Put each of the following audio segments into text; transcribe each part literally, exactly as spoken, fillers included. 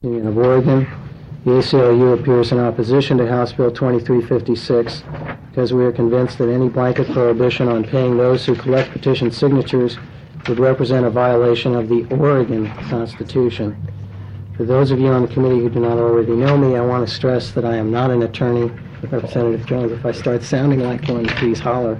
Union of Oregon. The A C L U appears in opposition to House Bill twenty-three fifty-six because we are convinced that any blanket prohibition on paying those who collect petition signatures would represent a violation of the Oregon Constitution. For those of you on the committee who do not already know me, I want to stress that I am not an attorney. Representative Jones, if I start sounding like one, please holler.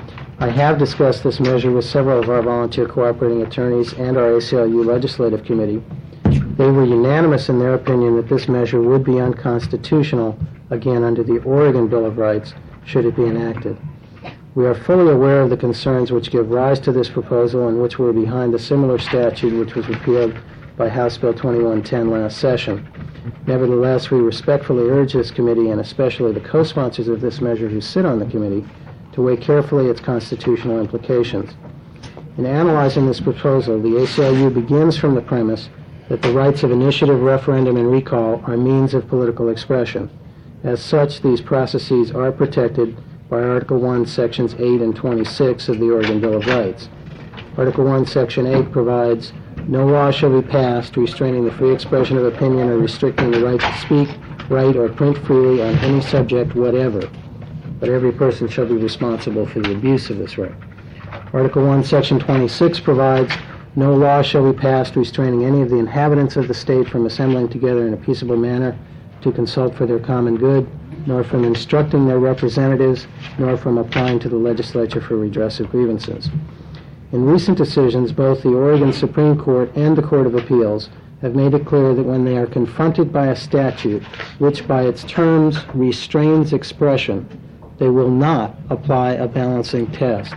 I have discussed this measure with several of our volunteer cooperating attorneys and our A C L U Legislative Committee. They were unanimous in their opinion that this measure would be unconstitutional, again under the Oregon Bill of Rights, should it be enacted. We are fully aware of the concerns which give rise to this proposal and which were behind the similar statute which was repealed by House Bill twenty-one ten last session. Nevertheless, we respectfully urge this committee, and especially the co-sponsors of this measure who sit on the committee, to weigh carefully its constitutional implications. In analyzing this proposal, the A C L U begins from the premise that the rights of initiative, referendum, and recall are means of political expression. As such, these processes are protected by Article one, Sections eight and twenty-six of the Oregon Bill of Rights. Article one, Section eight provides, "No law shall be passed restraining the free expression of opinion or restricting the right to speak, write, or print freely on any subject whatever, but every person shall be responsible for the abuse of this right." Article one, Section twenty-six provides, "No law shall be passed restraining any of the inhabitants of the state from assembling together in a peaceable manner to consult for their common good, nor from instructing their representatives, nor from applying to the legislature for redress of grievances." In recent decisions, both the Oregon Supreme Court and the Court of Appeals have made it clear that when they are confronted by a statute which by its terms restrains expression, they will not apply a balancing test.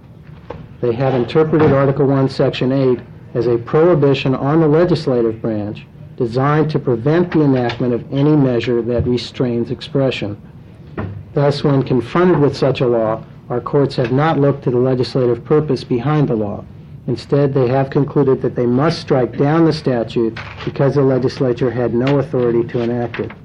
They have interpreted Article one, Section eight as a prohibition on the legislative branch designed to prevent the enactment of any measure that restrains expression. Thus, when confronted with such a law, our courts have not looked to the legislative purpose behind the law. Instead, they have concluded that they must strike down the statute because the legislature had no authority to enact it.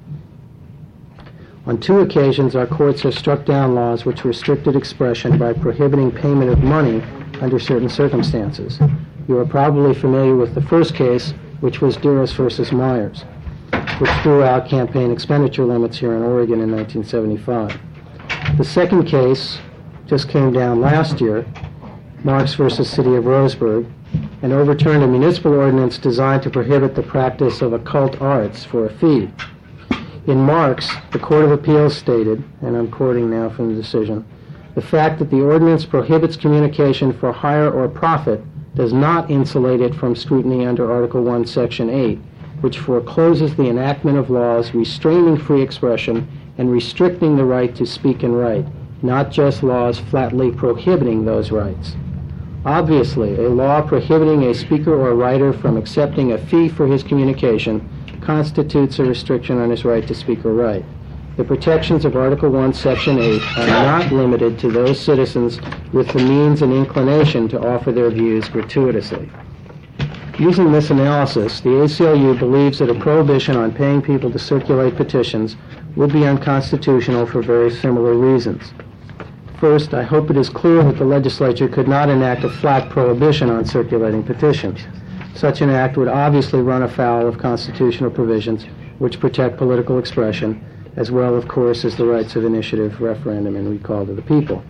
On two occasions, our courts have struck down laws which restricted expression by prohibiting payment of money under certain circumstances. You are probably familiar with the first case, which was Duras versus Myers, which threw out campaign expenditure limits here in Oregon in nineteen seventy-five. The second case just came down last year, Marks versus City of Roseburg, and overturned a municipal ordinance designed to prohibit the practice of occult arts for a fee. In Marks, the Court of Appeals stated, and I'm quoting now from the decision, "The fact that the ordinance prohibits communication for hire or profit does not insulate it from scrutiny under Article one, Section eight, which forecloses the enactment of laws restraining free expression and restricting the right to speak and write, not just laws flatly prohibiting those rights. Obviously, a law prohibiting a speaker or writer from accepting a fee for his communication constitutes a restriction on his right to speak or write. The protections of Article one, Section eight are not limited to those citizens with the means and inclination to offer their views gratuitously." Using this analysis, the A C L U believes that a prohibition on paying people to circulate petitions would be unconstitutional for very similar reasons. First, I hope it is clear that the legislature could not enact a flat prohibition on circulating petitions. Such an act would obviously run afoul of constitutional provisions which protect political expression, as well, of course, as the rights of initiative, referendum, and recall to the people.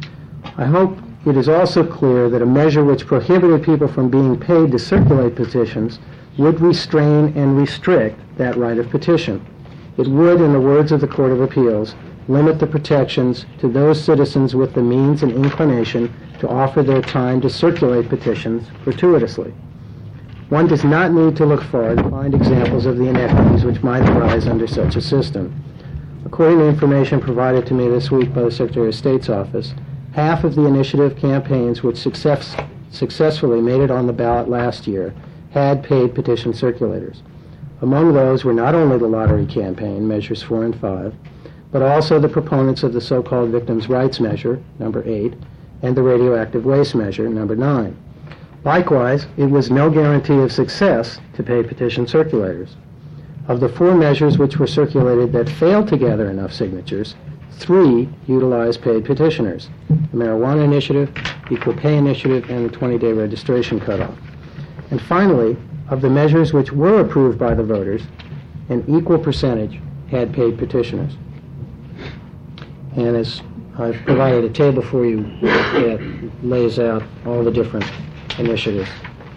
I hope it is also clear that a measure which prohibited people from being paid to circulate petitions would restrain and restrict that right of petition. It would, in the words of the Court of Appeals, limit the protections to those citizens with the means and inclination to offer their time to circulate petitions gratuitously. One does not need to look far to find examples of the inequities which might arise under such a system. According to information provided to me this week by the Secretary of State's office, half of the initiative campaigns which success, successfully made it on the ballot last year had paid petition circulators. Among those were not only the lottery campaign, measures four and five, but also the proponents of the so-called victims' rights measure, number eight, and the radioactive waste measure, number nine. Likewise, it was no guarantee of success to pay petition circulators. Of the four measures which were circulated that failed to gather enough signatures, three utilized paid petitioners: the Marijuana Initiative, Equal Pay Initiative, and the twenty-day registration cutoff. And finally, of the measures which were approved by the voters, an equal percentage had paid petitioners. And as I've provided a table for you that lays out all the different initiatives.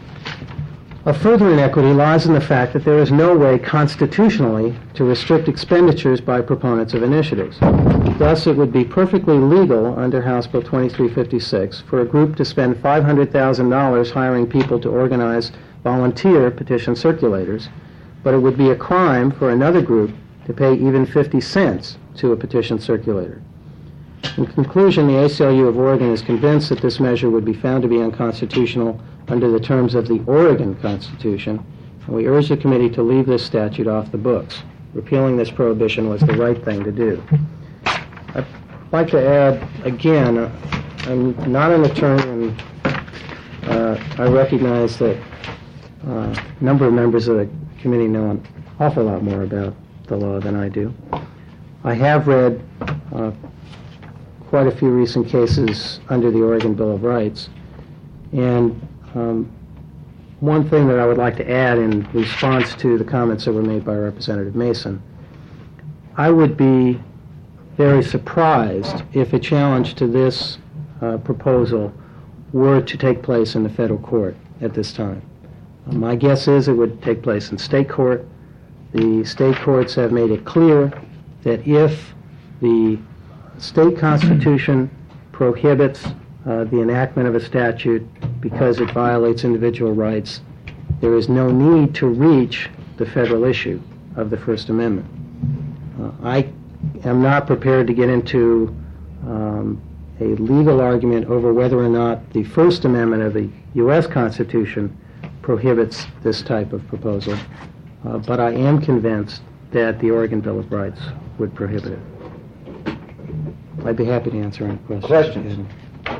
A further inequity lies in the fact that there is no way constitutionally to restrict expenditures by proponents of initiatives. Thus, it would be perfectly legal under House Bill twenty-three fifty-six for a group to spend five hundred thousand dollars hiring people to organize volunteer petition circulators, but it would be a crime for another group to pay even fifty cents to a petition circulator. In conclusion, the A C L U of Oregon is convinced that this measure would be found to be unconstitutional under the terms of the Oregon Constitution, and we urge the committee to leave this statute off the books. Repealing this prohibition was the right thing to do. I'd like to add, again, uh, I'm not an attorney, and uh, I recognize that uh, a number of members of the committee know an awful lot more about the law than I do. I have read uh, quite a few recent cases under the Oregon Bill of Rights, and um, one thing that I would like to add in response to the comments that were made by Representative Mason, I would be very surprised if a challenge to this uh, proposal were to take place in the federal court at this time. Uh, my guess is it would take place in state court. The state courts have made it clear that if the state constitution prohibits uh, the enactment of a statute because it violates individual rights, there is no need to reach the federal issue of the First Amendment. Uh, I am not prepared to get into um, a legal argument over whether or not the First Amendment of the U S Constitution prohibits this type of proposal, uh, but I am convinced that the Oregon Bill of Rights would prohibit it. I'd be happy to answer any questions. Questions?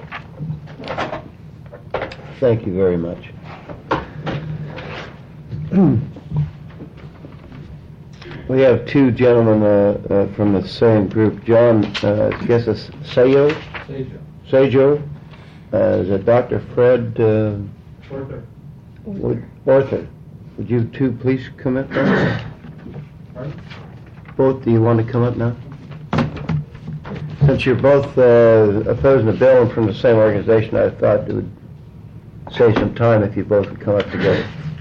Thank you very much. We have two gentlemen uh, uh, from the same group. John, uh, I guess it's Sayo? Sajo. Sajo. Uh, is it Doctor Fred uh, Arthur. Would, Arthur? Would you two please come up now? Pardon? Both, do you want to come up now? Since you're both uh, opposing the bill and from the same organization, I thought it would save some time if you both would come up together.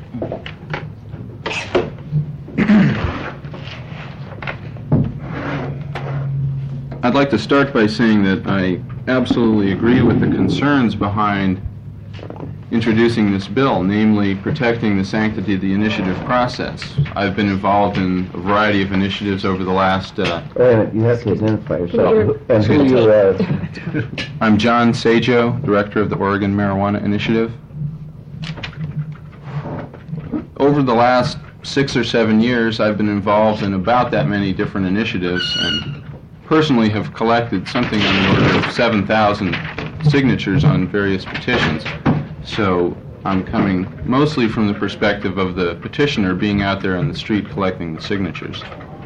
I'd like to start by saying that I absolutely agree with the concerns behind introducing this bill, namely protecting the sanctity of the initiative process. I've been involved in a variety of initiatives over the last... Uh, Wait a minute, you have to identify yourself. And who you uh I'm John Sajo, Director of the Oregon Marijuana Initiative. Over the last six or seven years, I've been involved in about that many different initiatives and personally have collected something on the order of seven thousand signatures on various petitions. So I'm coming mostly from the perspective of the petitioner being out there on the street collecting the signatures.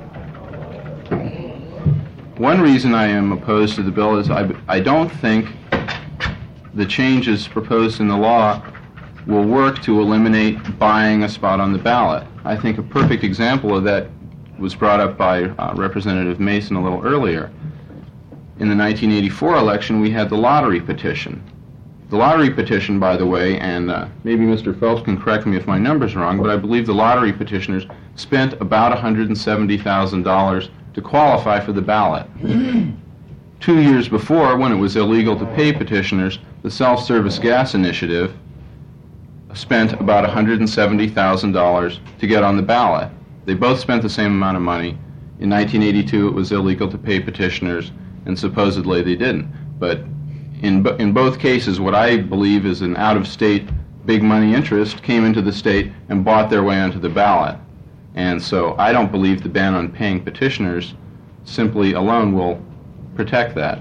One reason I am opposed to the bill is I, I don't think the changes proposed in the law will work to eliminate buying a spot on the ballot. I think a perfect example of that was brought up by uh, Representative Mason a little earlier. In the nineteen eighty-four election, we had the lottery petition. The lottery petition, by the way, and uh, maybe Mister Phelps can correct me if my number's wrong, but I believe the lottery petitioners spent about one hundred seventy thousand dollars to qualify for the ballot. Two years before, when it was illegal to pay petitioners, the Self-Service Gas Initiative spent about one hundred seventy thousand dollars to get on the ballot. They both spent the same amount of money. In nineteen eighty-two, it was illegal to pay petitioners, and supposedly they didn't. But in, bo- in both cases, what I believe is an out-of-state big money interest came into the state and bought their way onto the ballot. And so I don't believe the ban on paying petitioners simply alone will protect that.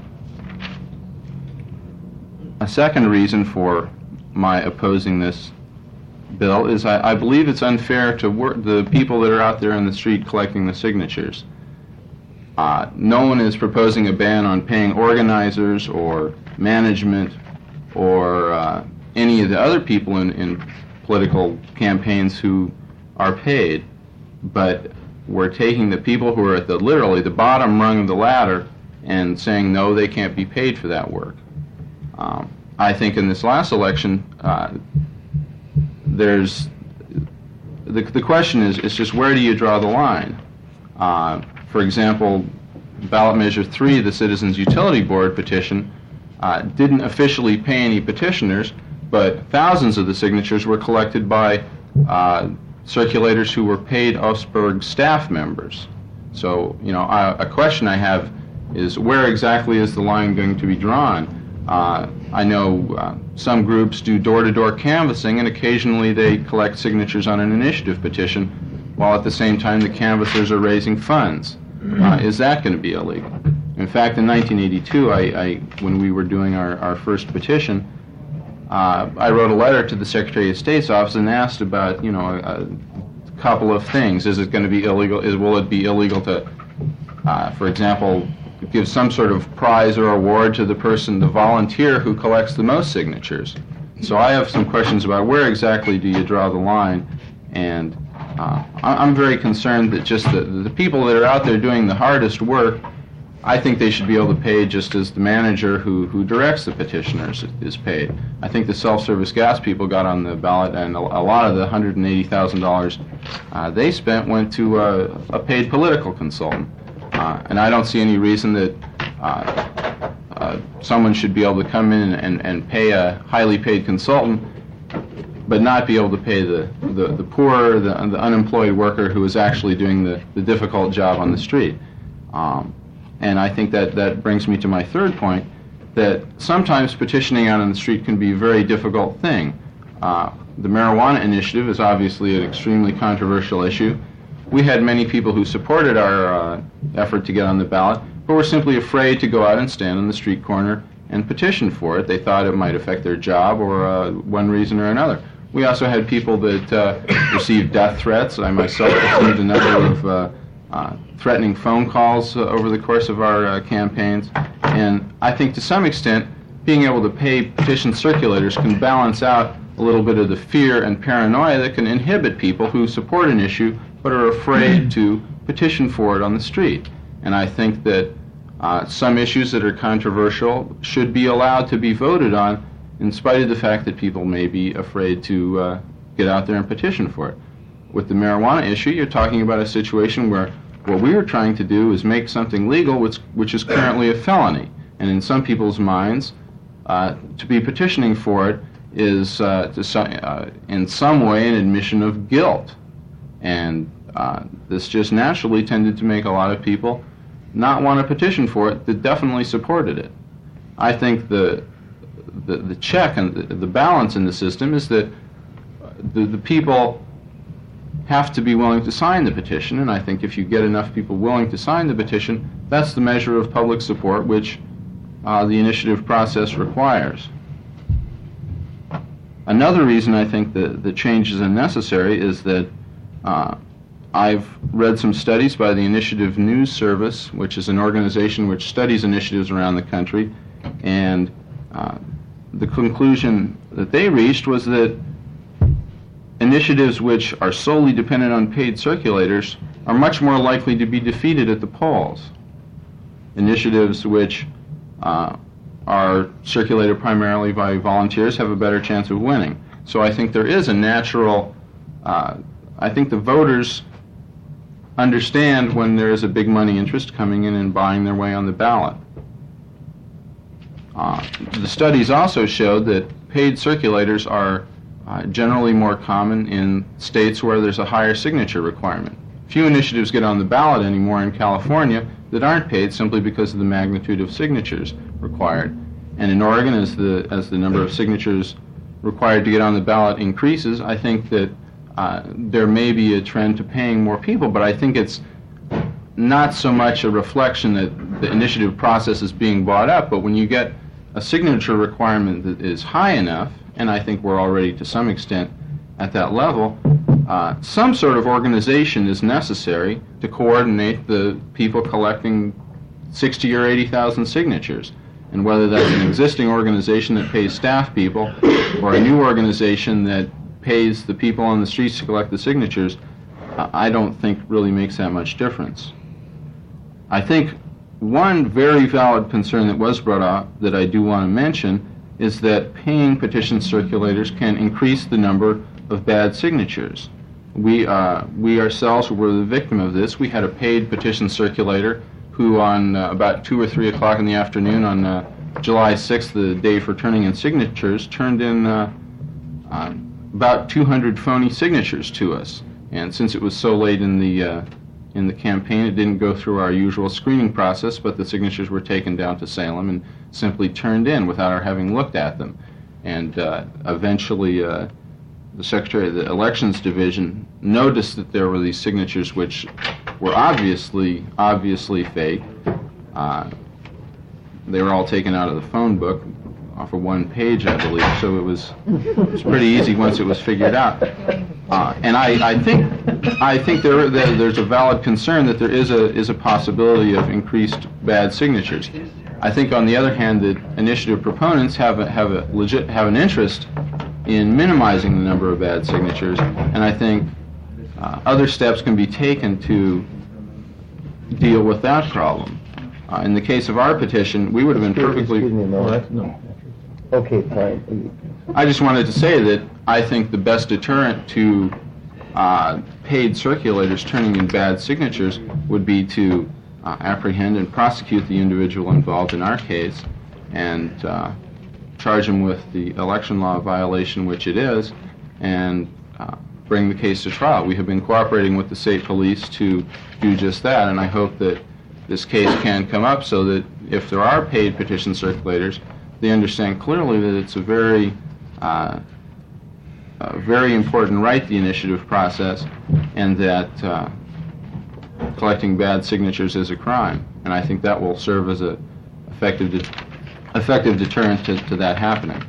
A second reason for my opposing this bill is I, I believe it's unfair to work, the people that are out there on the street collecting the signatures. Uh, no one is proposing a ban on paying organizers or management or uh, any of the other people in, in political campaigns who are paid, but we're taking the people who are at the literally the bottom rung of the ladder and saying no, they can't be paid for that work. Um, I think in this last election, uh, there's the the question is is just where do you draw the line? Uh, for example, ballot measure three, the Citizens Utility Board petition, uh, didn't officially pay any petitioners, but thousands of the signatures were collected by uh, circulators who were paid Augsburg staff members. So, you know, a, a question I have is where exactly is the line going to be drawn? Uh, I know uh, some groups do door-to-door canvassing, and occasionally they collect signatures on an initiative petition, while at the same time the canvassers are raising funds. Uh, is that going to be illegal? In fact, in nineteen eighty-two, I, I, when we were doing our, our first petition, uh, I wrote a letter to the Secretary of State's office and asked about, you know, a, a couple of things. Is it going to be illegal? Is, will it be illegal to, uh, for example, give some sort of prize or award to the person, the volunteer who collects the most signatures? So I have some questions about where exactly do you draw the line, and uh, I'm very concerned that just the, the people that are out there doing the hardest work, I think they should be able to pay just as the manager who, who directs the petitioners is paid. I think the self-service gas people got on the ballot, and a, a lot of the one hundred eighty thousand dollars uh, they spent went to uh, a paid political consultant. Uh, and I don't see any reason that uh, uh, someone should be able to come in and, and pay a highly paid consultant, but not be able to pay the, the, the poor, the, the unemployed worker who is actually doing the, the difficult job on the street. Um, and I think that, that brings me to my third point, that sometimes petitioning out on the street can be a very difficult thing. Uh, the marijuana initiative is obviously an extremely controversial issue. We had many people who supported our uh, effort to get on the ballot, but were simply afraid to go out and stand on the street corner and petition for it. They thought it might affect their job or uh, one reason or another. We also had people that uh, received death threats. I myself received a number of uh, uh, threatening phone calls uh, over the course of our uh, campaigns. And I think to some extent, being able to pay petition circulators can balance out a little bit of the fear and paranoia that can inhibit people who support an issue but are afraid to petition for it on the street. And I think that uh, some issues that are controversial should be allowed to be voted on in spite of the fact that people may be afraid to uh, get out there and petition for it. With the marijuana issue, you're talking about a situation where what we are trying to do is make something legal which, which is currently a felony. And in some people's minds, uh, to be petitioning for it is uh, to some, uh, in some way an admission of guilt. And uh, this just naturally tended to make a lot of people not want to petition for it that definitely supported it. I think the the, the check and the, the balance in the system is that the, the people have to be willing to sign the petition, and I think if you get enough people willing to sign the petition, that's the measure of public support which uh, the initiative process requires. Another reason I think that the change is unnecessary is that Uh, I've read some studies by the Initiative News Service, which is an organization which studies initiatives around the country, and uh, the conclusion that they reached was that initiatives which are solely dependent on paid circulators are much more likely to be defeated at the polls. Initiatives which uh, are circulated primarily by volunteers have a better chance of winning. So I think there is a natural uh, I think the voters understand when there is a big money interest coming in and buying their way on the ballot. Uh, the studies also showed that paid circulators are uh, generally more common in states where there's a higher signature requirement. Few initiatives get on the ballot anymore in California that aren't paid simply because of the magnitude of signatures required. And in Oregon, as the, as the number of signatures required to get on the ballot increases, I think that Uh, there may be a trend to paying more people, but I think it's not so much a reflection that the initiative process is being bought up, but when you get a signature requirement that is high enough, and I think we're already to some extent at that level, uh, some sort of organization is necessary to coordinate the people collecting sixty or eighty thousand signatures. And whether that's an existing organization that pays staff people or a new organization that pays the people on the streets to collect the signatures, I I don't think really makes that much difference. I think one very valid concern that was brought up that I do want to mention is that paying petition circulators can increase the number of bad signatures. We, uh, we ourselves were the victim of this. We had a paid petition circulator who on uh, about two or three o'clock in the afternoon on uh, July sixth, the day for turning in signatures, turned in uh, uh, about two hundred phony signatures to us. And since it was so late in the uh, in the campaign, it didn't go through our usual screening process, but the signatures were taken down to Salem and simply turned in without our having looked at them. And uh, eventually, uh, the Secretary of the Elections Division noticed that there were these signatures which were obviously, obviously fake. Uh, they were all taken out of the phone book off of one page, I believe, so it was, it was pretty easy once it was figured out. Uh, and I, I think I think there, there there's a valid concern that there is a is a possibility of increased bad signatures. I think on the other hand that initiative proponents have a, have a legit have an interest in minimizing the number of bad signatures, and I think uh, other steps can be taken to deal with that problem. Uh, in the case of our petition, we would have been perfectly. Excuse me a moment. Okay, fine. I just wanted to say that I think the best deterrent to uh, paid circulators turning in bad signatures would be to uh, apprehend and prosecute the individual involved in our case and uh, charge him with the election law violation, which it is, and uh, bring the case to trial. We have been cooperating with the state police to do just that, and I hope that this case can come up so that if there are paid petition circulators, they understand clearly that it's a very, uh, a very important right, the initiative process, and that uh, collecting bad signatures is a crime. And I think that will serve as a effective, de effective deterrent to, to that happening.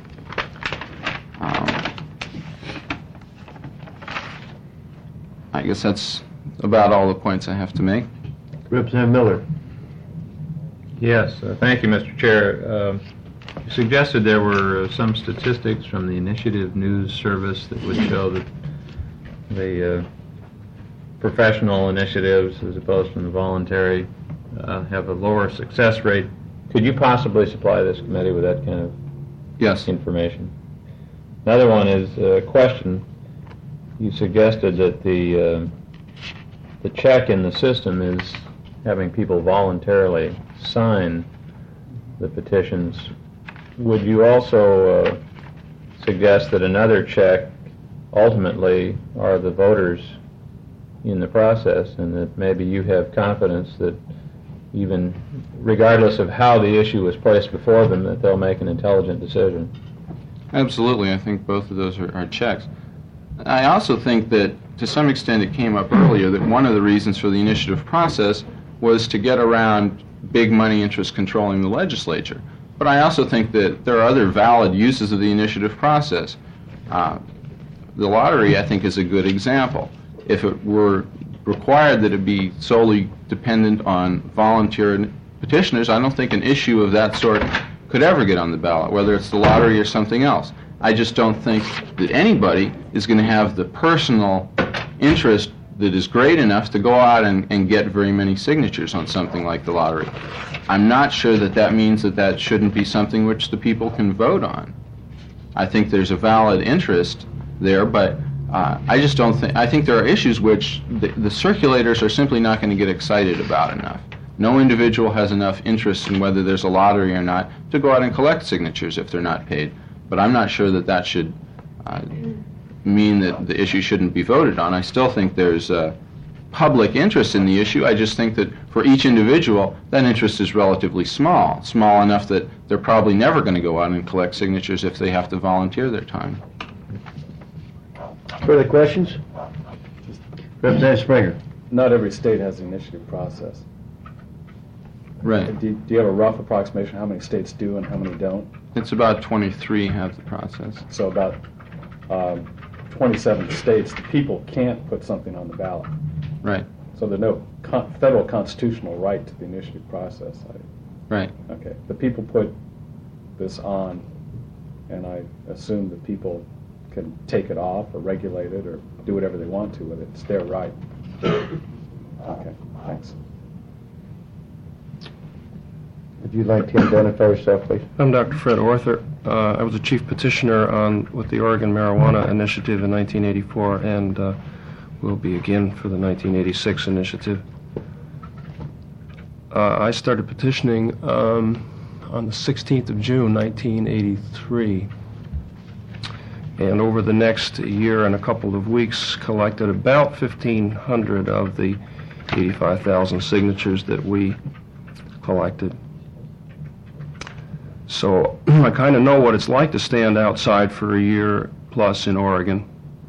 Um, I guess that's about all the points I have to make. Representative Miller. Yes, uh, thank you, Mister Chair. Um, You suggested there were uh, some statistics from the Initiative News Service that would show that the uh, professional initiatives, as opposed to the voluntary, uh, have a lower success rate. Could you possibly supply this committee with that kind of Yes. information? Another one is a question. You suggested that the uh, the check in the system is having people voluntarily sign the petitions. Would you also uh, suggest that another check ultimately are the voters in the process, and that maybe you have confidence that even regardless of how the issue is placed before them, that they'll make an intelligent decision? Absolutely. I think both of those are, are checks. I also think that to some extent it came up earlier that one of the reasons for the initiative process was to get around big money interests controlling the legislature. But I also think that there are other valid uses of the initiative process. Uh, the lottery, I think, is a good example. If it were required that it be solely dependent on volunteer petitioners, I don't think an issue of that sort could ever get on the ballot, whether it's the lottery or something else. I just don't think that anybody is going to have the personal interest that is great enough to go out and, and get very many signatures on something like the lottery. I'm not sure that that means that that shouldn't be something which the people can vote on. I think there's a valid interest there, but uh, I just don't think, I think there are issues which the, the circulators are simply not going to get excited about enough. No individual has enough interest in whether there's a lottery or not to go out and collect signatures if they're not paid. But I'm not sure that that should uh, mean that the issue shouldn't be voted on. I still think there's uh, public interest in the issue. I just think that for each individual, that interest is relatively small, small enough that they're probably never going to go out and collect signatures if they have to volunteer their time. Further questions? Representative Springer. Not every state has an initiative process. Right. Do you, do you have a rough approximation how many states do and how many don't? It's about twenty-three have the process. So about um, twenty-seven states, the people can't put something on the ballot. Right. So there's no con federal constitutional right to the initiative process. I, Right. okay. The people put this on, and I assume the people can take it off or regulate it or do whatever they want to with it. It's their right. Okay, thanks. Would you like to identify yourself, please? I'm Doctor Fred Orther. Uh, I was a chief petitioner on with the Oregon Marijuana Initiative in nineteen eighty-four, and uh, will be again for the nineteen eighty-six initiative. Uh, I started petitioning um, on the sixteenth of June, nineteen eighty-three, and over the next year and a couple of weeks collected about fifteen hundred of the eighty-five thousand signatures that we collected. So I kind of know what it's like to stand outside for a year plus in Oregon.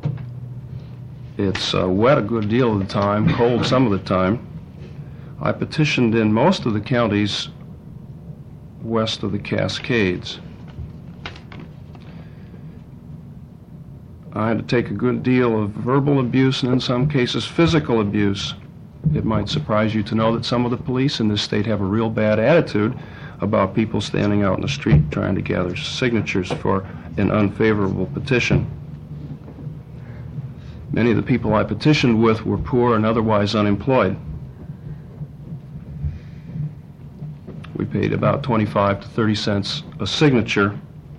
It's uh, wet a good deal of the time, cold some of the time. I petitioned in most of the counties west of the Cascades. I had to take a good deal of verbal abuse and in some cases physical abuse. It might surprise you to know that some of the police in this state have a real bad attitude about people standing out in the street trying to gather signatures for an unfavorable petition. Many of the people I petitioned with were poor and otherwise unemployed. We paid about twenty-five to thirty cents a signature.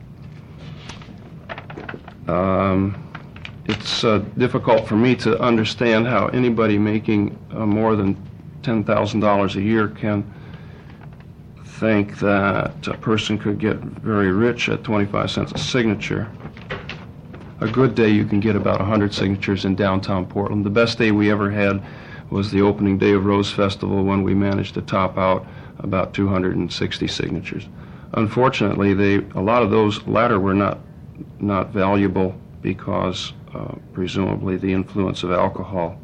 Um, it's uh, difficult for me to understand how anybody making uh, more than ten thousand dollars a year can think that a person could get very rich at twenty-five cents a signature. A good day you can get about one hundred signatures in downtown Portland. The best day we ever had was the opening day of Rose Festival when we managed to top out about two hundred sixty signatures. Unfortunately, they a lot of those latter were not not valuable because uh, presumably the influence of alcohol.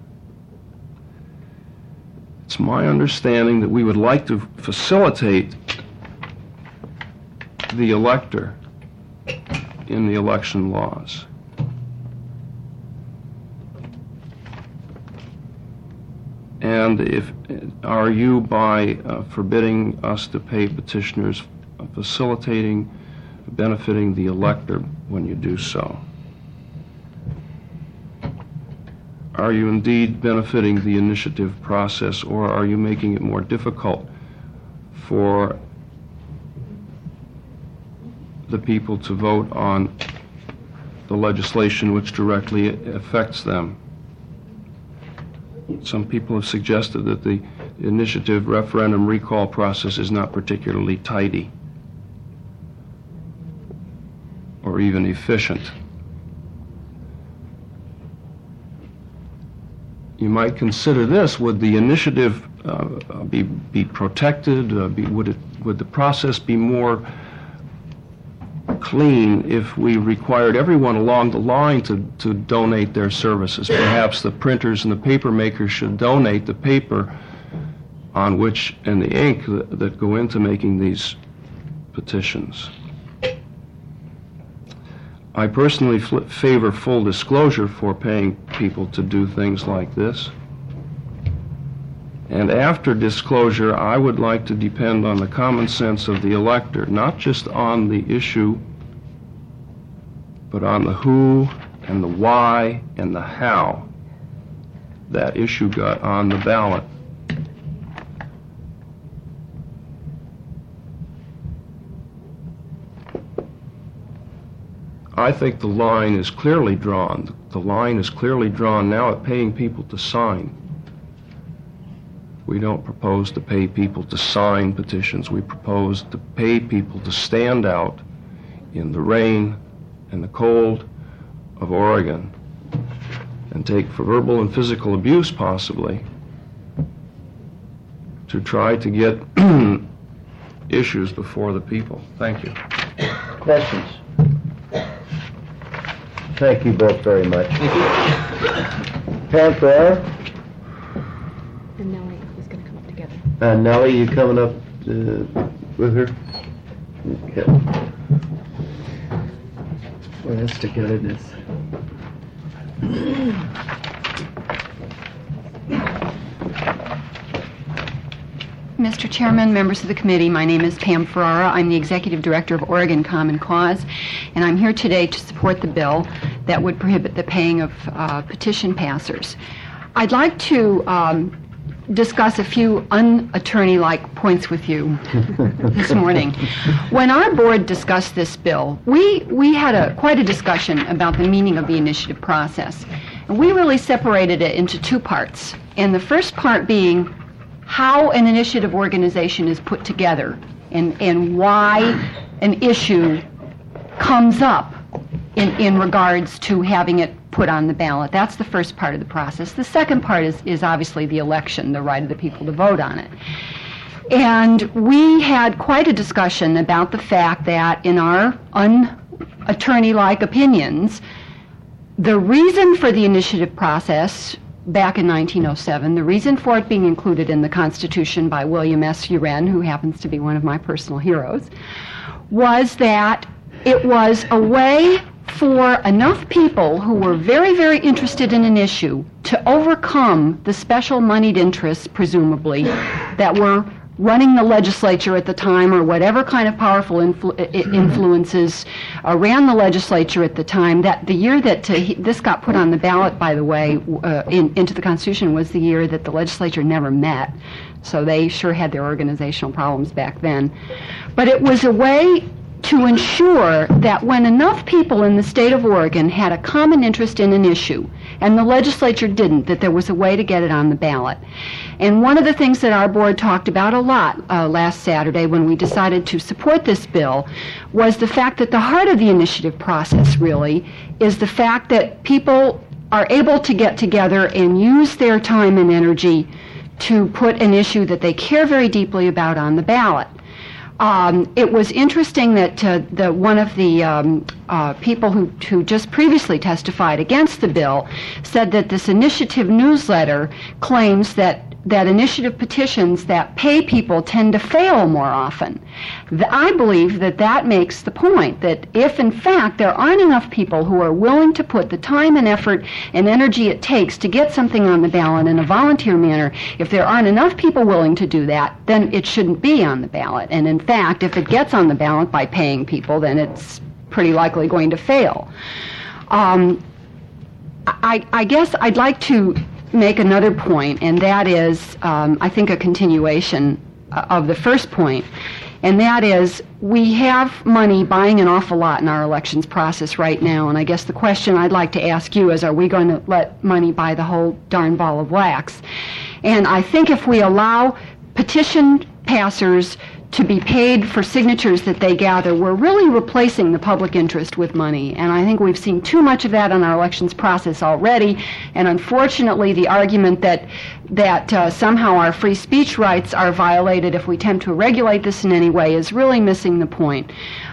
It's my understanding that we would like to facilitate the elector in the election laws. And if are you, by uh, forbidding us to pay petitioners, uh, facilitating, benefiting the elector when you do so? Are you indeed benefiting the initiative process, or are you making it more difficult for the people to vote on the legislation which directly affects them? Some people have suggested that the initiative referendum recall process is not particularly tidy or even efficient. You might consider this: would the initiative uh, be be protected? Uh, be, would it would the process be more clean if we required everyone along the line to, to donate their services? Perhaps the printers and the paper makers should donate the paper on which and the ink that, that go into making these petitions. I personally fl- favor full disclosure for paying people to do things like this. And after disclosure, I would like to depend on the common sense of the elector, not just on the issue, but on the who and the why and the how that issue got on the ballot. I think the line is clearly drawn. The line is clearly drawn now at paying people to sign. We don't propose to pay people to sign petitions. We propose to pay people to stand out in the rain and the cold of Oregon and take for verbal and physical abuse, possibly, to try to get issues before the people. Thank you. Questions? Thank you both very much. Pam Farrar And Nellie is going to come up together. and Nellie, you coming up uh, with her? Okay. Well, that's togetherness. Mister Chairman, members of the committee. My name is Pam Ferrara. I'm the Executive Director of Oregon Common Cause, and I'm here today to support the bill that would prohibit the paying of uh, petition passers. I'd like to um, discuss a few unattorney-like points with you this morning. When our board discussed this bill, we, we had a, quite a discussion about the meaning of the initiative process. And we really separated it into two parts. And the first part being how an initiative organization is put together and, and why an issue comes up in, in regards to having it put on the ballot. That's the first part of the process. The second part is, is obviously the election, the right of the people to vote on it. And we had quite a discussion about the fact that in our un-attorney-like opinions, the reason for the initiative process back in nineteen oh seven, the reason for it being included in the Constitution by William S. Uren, who happens to be one of my personal heroes, was that it was a way for enough people who were very, very interested in an issue to overcome the special moneyed interests, presumably, that were running the legislature at the time, or whatever kind of powerful influ- influences uh, ran the legislature at the time. That the year that uh, he, this got put on the ballot, by the way, uh, in, into the Constitution, was the year that the legislature never met. So they sure had their organizational problems back then. But it was a way to ensure that when enough people in the state of Oregon had a common interest in an issue, and the legislature didn't, that there was a way to get it on the ballot. And one of the things that our board talked about a lot uh, last Saturday when we decided to support this bill was the fact that the heart of the initiative process, really, is the fact that people are able to get together and use their time and energy to put an issue that they care very deeply about on the ballot. Um, it was interesting that uh, the, one of the um, uh, people who, who just previously testified against the bill said that this initiative newsletter claims that that initiative petitions that pay people tend to fail more often. The, I believe that that makes the point, that if in fact there aren't enough people who are willing to put the time and effort and energy it takes to get something on the ballot in a volunteer manner, if there aren't enough people willing to do that, then it shouldn't be on the ballot. And in fact, if it gets on the ballot by paying people, then it's pretty likely going to fail. Um, I, I guess I'd like to make another point, and that is, um, I think, a continuation of the first point, and that is we have money buying an awful lot in our elections process right now, and I guess the question I'd like to ask you is, are we going to let money buy the whole darn ball of wax? And I think if we allow petition passers to be paid for signatures that they gather, we're really replacing the public interest with money. And I think we've seen too much of that in our elections process already. And unfortunately, the argument that that uh, somehow our free speech rights are violated if we attempt to regulate this in any way is really missing the point.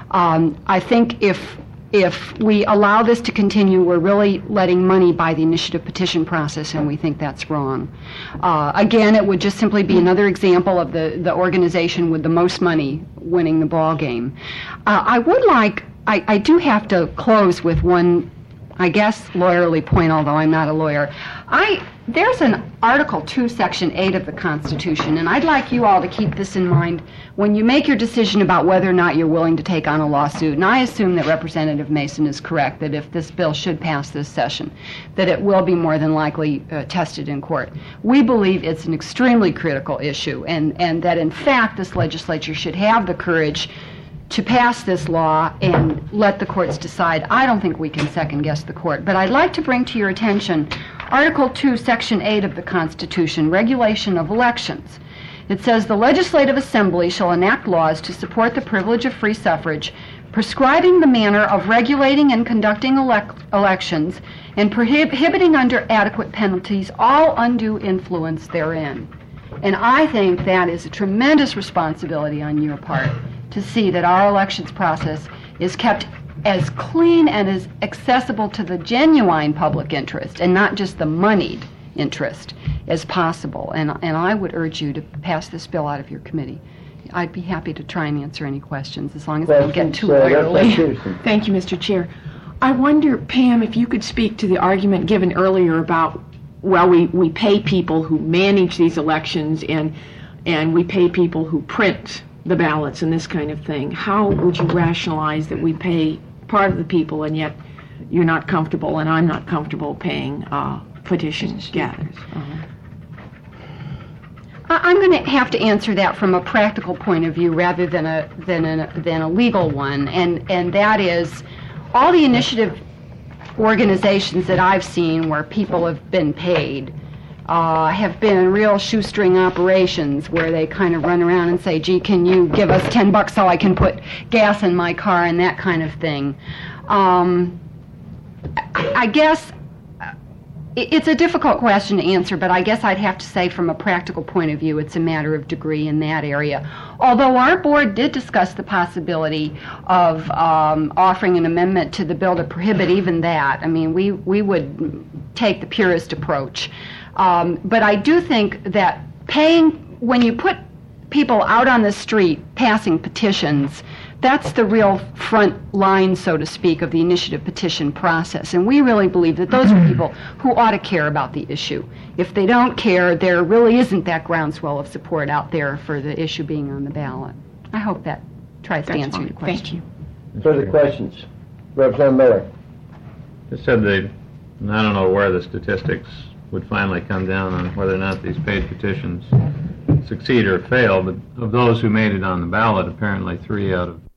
Um, I think if If we allow this to continue, we're really letting money buy the initiative petition process, and we think that's wrong. Uh, again, it would just simply be another example of the, the organization with the most money winning the ball game. Uh, I would like, I, I do have to close with one, I guess, lawyerly point, although I'm not a lawyer. I There's an Article two, Section eight of the Constitution, and I'd like you all to keep this in mind when you make your decision about whether or not you're willing to take on a lawsuit. And I assume that Representative Mason is correct, that if this bill should pass this session, that it will be more than likely uh, tested in court. We believe it's an extremely critical issue, and, and that in fact this legislature should have the courage to pass this law and let the courts decide. I don't think we can second-guess the court. But I'd like to bring to your attention Article two, Section eight of the Constitution, Regulation of Elections. It says, the Legislative Assembly shall enact laws to support the privilege of free suffrage, prescribing the manner of regulating and conducting elec- elections, and prohibiting under adequate penalties all undue influence therein. And I think that is a tremendous responsibility on your part, to see that our elections process is kept as clean and as accessible to the genuine public interest and not just the moneyed interest as possible. And, and I would urge you to pass this bill out of your committee. I'd be happy to try and answer any questions as long as I don't get too early. Thank you, Mister Chair. I wonder, Pam, if you could speak to the argument given earlier about, well, we, we pay people who manage these elections, and and we pay people who print the ballots and this kind of thing, how would you rationalize that we pay part of the people and yet you're not comfortable and I'm not comfortable paying uh, petition gatherers? Uh-huh. I- I'm going to have to answer that from a practical point of view rather than a than a than a legal one, and and that is all the initiative organizations that I've seen where people have been paid uh, have been real shoestring operations where they kind of run around and say, gee, can you give us ten bucks so I can put gas in my car and that kind of thing. Um, I, I guess it- it's a difficult question to answer, but I guess I'd have to say from a practical point of view, it's a matter of degree in that area. Although our board did discuss the possibility of um, offering an amendment to the bill to prohibit even that. I mean, we, we would take the purest approach. Um, but I do think that paying, when you put people out on the street passing petitions, that's the real front line, so to speak, of the initiative petition process. And we really believe that those are people who ought to care about the issue. If they don't care, there really isn't that groundswell of support out there for the issue being on the ballot. I hope that tries to That's answer fine. your question. Thank you. Further questions? Representative Miller. Just said they, and I don't know where the statistics would finally come down on whether or not these paid petitions succeed or fail, but of those who made it on the ballot, apparently three out of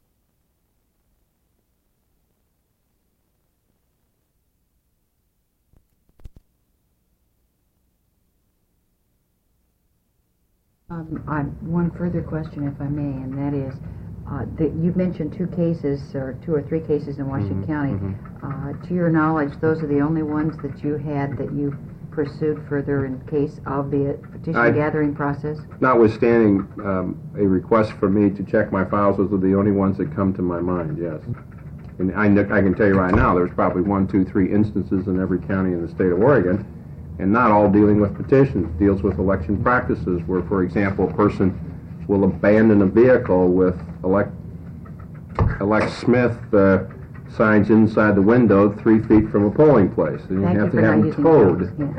Um, I, one further question, if I may, and that is, uh, that you've mentioned two cases, or two or three cases in Washington Mhm, County. mhm. Uh, to your knowledge, those are the only ones that you had that you pursued further in case of the petition I- gathering process? Notwithstanding um, a request for me to check my files, those are the only ones that come to my mind, yes. And I, kn- I can tell you right now, there's probably one, two, three instances in every county in the state of Oregon, and not all dealing with petitions, deals with election practices, where, for example, a person will abandon a vehicle with elect, elect Smith uh, signs inside the window three feet from a polling place. And you Thank have you to for have not them using towed. those,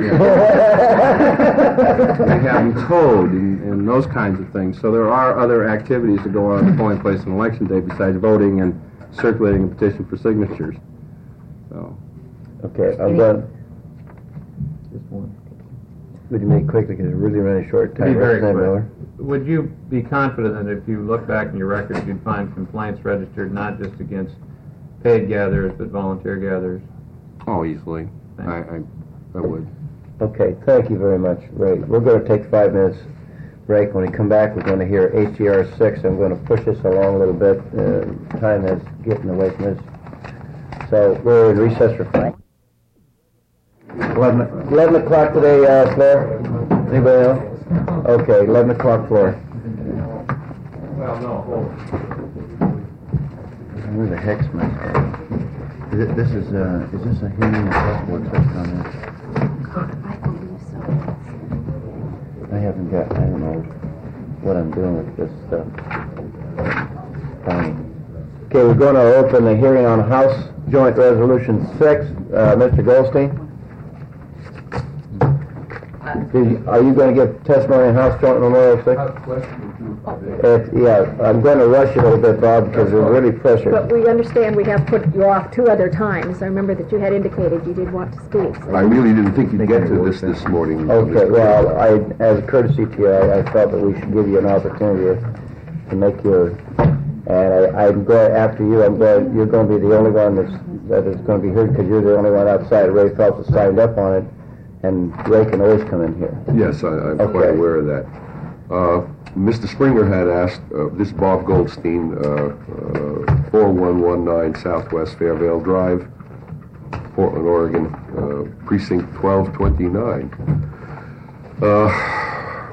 They have them towed and, and those kinds of things. So there are other activities that go on at the polling place on election day besides voting and circulating a petition for signatures. So, Okay, I'm done. Just one. Would you make it quickly, because we're really running short To be time. very Representative quick, Miller. would you be confident that if you look back in your records, you'd find complaints registered not just against paid gatherers, but volunteer gatherers? oh, easily. I, I, I would. Okay, thank you very much, Ray. We're going to take five minutes break. When we come back, we're going to hear H G R six. I'm going to push this along a little bit. Uh, time is getting away from us. So we're in recess for five. eleven, eleven o'clock today, uh, Claire? Anybody else? Okay, eleven o'clock, Floor. Well, no. Where the heck's my... Is it, this is, uh, is this a hearing or select board session on this? I believe so. I haven't got, I don't know what I'm doing with this stuff. Fine. Okay, we're going to open the hearing on House Joint Resolution six. Uh, Mister Goldstein? Did you- Are you going to give testimony on House Joint Memorial six? It- Yeah, I'm going to rush you a little bit, Bob, because we're really pressured. But we understand we have put you off two other times. I remember that you had indicated you did want to speak. So I really didn't think you'd get to this this morning. Okay, well, I, as a courtesy to you, I, I felt that we should give you an opportunity to make your, and I, I'm going, after you, I'm going, you're going to be the only one that's, that is going to be heard, because you're the only one outside. Ray Phelps has signed up on it, and Ray can always come in here. Yes, I, I'm Okay. quite aware of that. Uh, Mister Springer had asked, uh, this is Bob Goldstein, uh, uh, four one one nine Southwest Fairvale Drive, Portland, Oregon, uh, precinct twelve twenty-nine. Uh,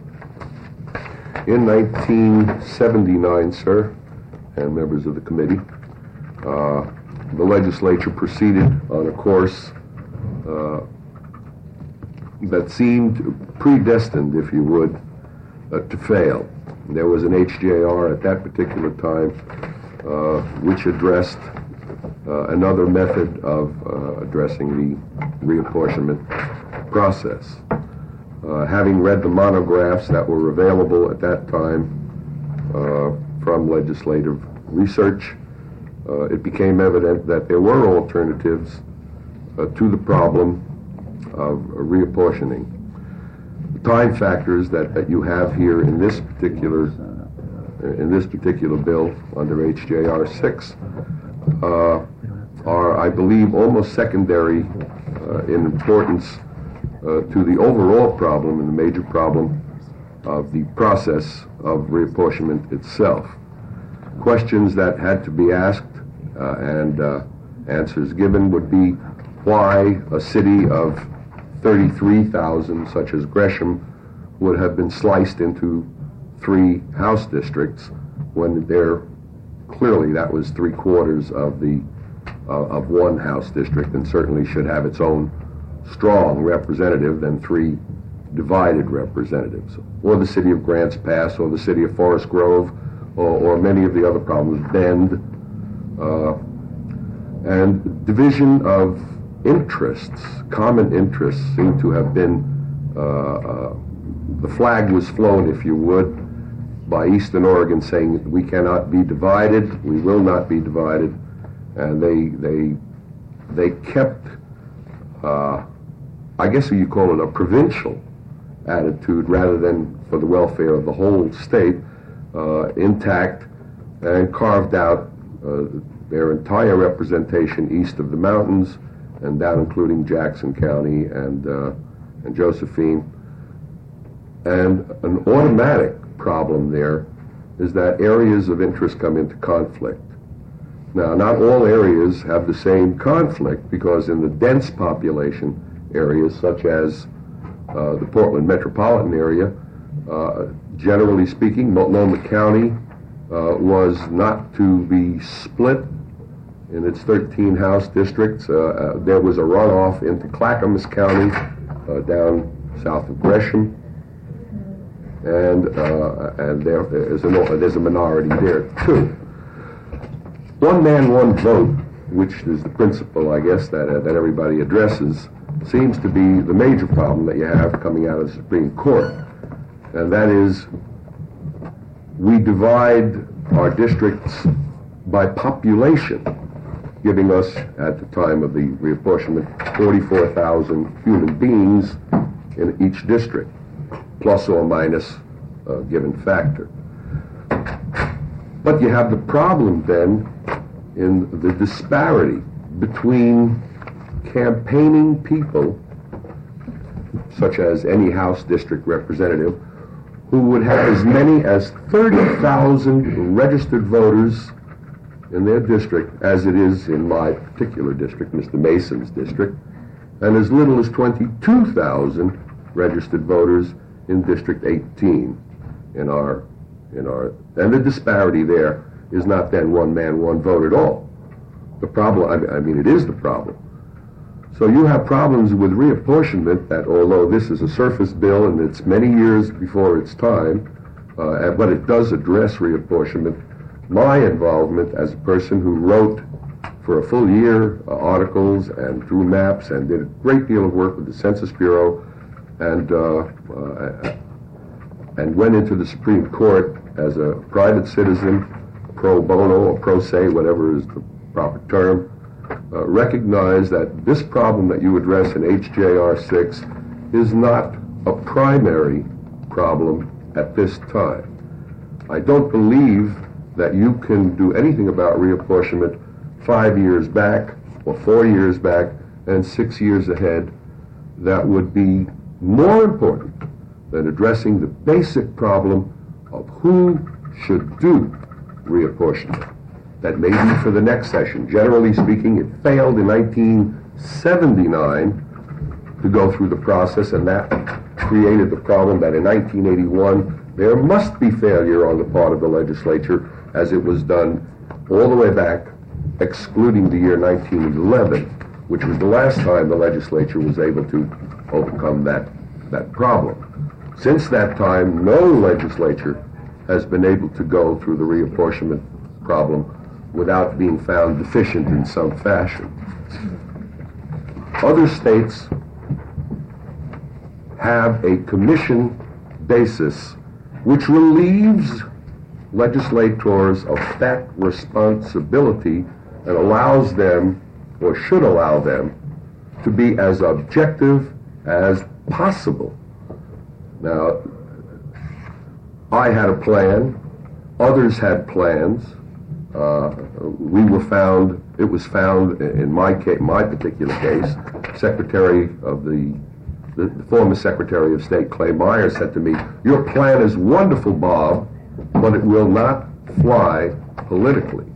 in nineteen seventy-nine, sir, and members of the committee, uh, the legislature proceeded on a course uh, that seemed predestined, if you would, uh, to fail. There was an H J R at that particular time uh, which addressed uh, another method of uh, addressing the reapportionment process. Uh, having read the monographs that were available at that time uh, from legislative research, uh, it became evident that there were alternatives uh, to the problem of reapportioning. The time factors that, that you have here in this particular in this particular bill under H J R six uh, are, I believe, almost secondary uh, in importance uh, to the overall problem and the major problem of the process of reapportionment itself. Questions that had to be asked uh, and uh, answers given would be why a city of thirty-three thousand, such as Gresham, would have been sliced into three house districts when there clearly that was three quarters of the uh, of one house district, and certainly should have its own strong representative than three divided representatives, or the city of Grants Pass, or the city of Forest Grove, or, or many of the other problems, Bend, uh, and division of interests, common interests, seem to have been, uh, uh, the flag was flown, if you would, by Eastern Oregon saying we cannot be divided, we will not be divided, and they they they kept, uh, I guess you call it a provincial attitude rather than for the welfare of the whole state, uh, intact, and carved out uh, their entire representation east of the mountains and down including Jackson County and uh, and Josephine. And an automatic problem there is that areas of interest come into conflict. Now, not all areas have the same conflict, because in the dense population areas, such as uh, the Portland metropolitan area, uh, generally speaking, Multnomah County uh, was not to be split in its thirteen house districts. Uh, uh, there was a runoff into Clackamas County uh, down south of Gresham, and uh, and there is a there's a minority there too. One man, one vote, which is the principle, I guess, that uh, that everybody addresses, seems to be the major problem that you have coming out of the Supreme Court, and that is we divide our districts by population, giving us, at the time of the reapportionment, forty-four thousand human beings in each district, plus or minus a given factor. But you have the problem then in the disparity between campaigning people, such as any House district representative, who would have as many as thirty thousand registered voters in their district, as it is in my particular district, Mister Mason's district, and as little as twenty-two thousand registered voters in District eighteen in our, in our, and the disparity there is not then one man, one vote at all. The problem, I mean, it is the problem. So you have problems with reapportionment that, although this is a surface bill and it's many years before its time, uh, but it does address reapportionment. My involvement as a person who wrote for a full year uh, articles and drew maps and did a great deal of work with the Census Bureau, and uh, uh, and went into the Supreme Court as a private citizen, pro bono or pro se, whatever is the proper term, uh, recognized that this problem that you address in H J R six is not a primary problem at this time. I don't believe that you can do anything about reapportionment five years back or four years back and six years ahead that would be more important than addressing the basic problem of who should do reapportionment. That may be for the next session. Generally speaking, it failed in nineteen seventy-nine to go through the process, and that created the problem that in nineteen eighty-one there must be failure on the part of the legislature, as it was done all the way back, excluding the year nineteen eleven, which was the last time the legislature was able to overcome that, that problem. Since that time, no legislature has been able to go through the reapportionment problem without being found deficient in some fashion. Other states have a commission basis which relieves legislators of that responsibility and allows them, or should allow them, to be as objective as possible. Now, I had a plan, others had plans. Uh, we were found, it was found in my case, my particular case, Secretary of the, the, the former Secretary of State Clay Myers said to me, "Your plan is wonderful, Bob, but it will not fly politically."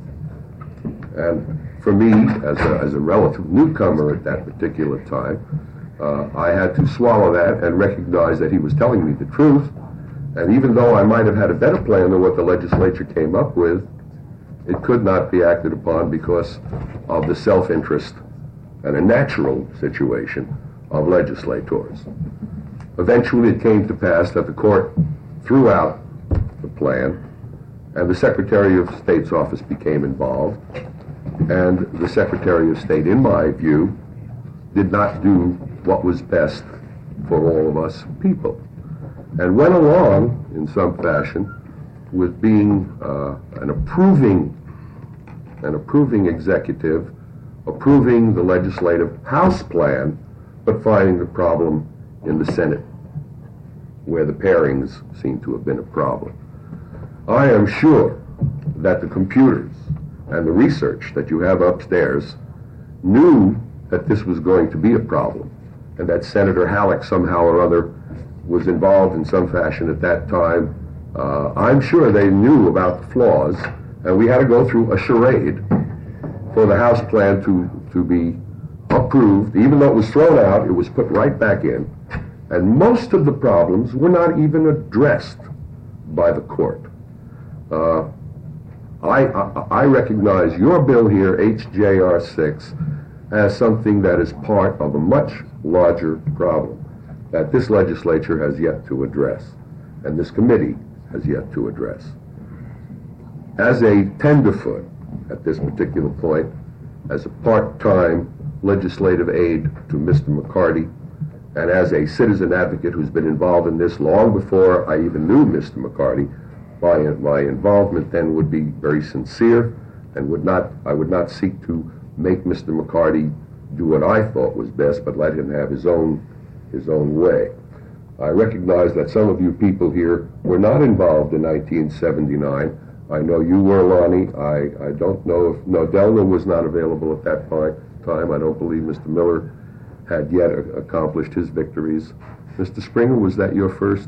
And for me, as a, as a relative newcomer at that particular time, uh, I had to swallow that and recognize that he was telling me the truth. And even though I might have had a better plan than what the legislature came up with, it could not be acted upon because of the self-interest and a natural situation of legislators. Eventually it came to pass that the court threw out the plan, and the Secretary of State's office became involved, and the Secretary of State, in my view, did not do what was best for all of us people, and went along in some fashion with being uh, an approving an approving executive, approving the legislative House plan, but finding the problem in the Senate, where the pairings seem to have been a problem. I am sure that the computers and the research that you have upstairs knew that this was going to be a problem, and that Senator Halleck somehow or other was involved in some fashion at that time. Uh, I'm sure they knew about the flaws, and we had to go through a charade for the House plan to, to be approved. Even though it was thrown out, it was put right back in, and most of the problems were not even addressed by the court. Uh, I, I, I recognize your bill here, H J R six, as something that is part of a much larger problem that this legislature has yet to address, and this committee has yet to address. As a tenderfoot at this particular point, as a part-time legislative aide to Mister McCarty, and as a citizen advocate who's been involved in this long before I even knew Mister McCarty, my, my involvement then would be very sincere, and would not, I would not seek to make Mister McCarty do what I thought was best, but let him have his own, his own way. I recognize that some of you people here were not involved in nineteen seventy-nine. I know you were, Lonnie. I, I don't know if, no, Delna was not available at that point, time. I don't believe Mister Miller had yet a- accomplished his victories. Mister Springer, was that your first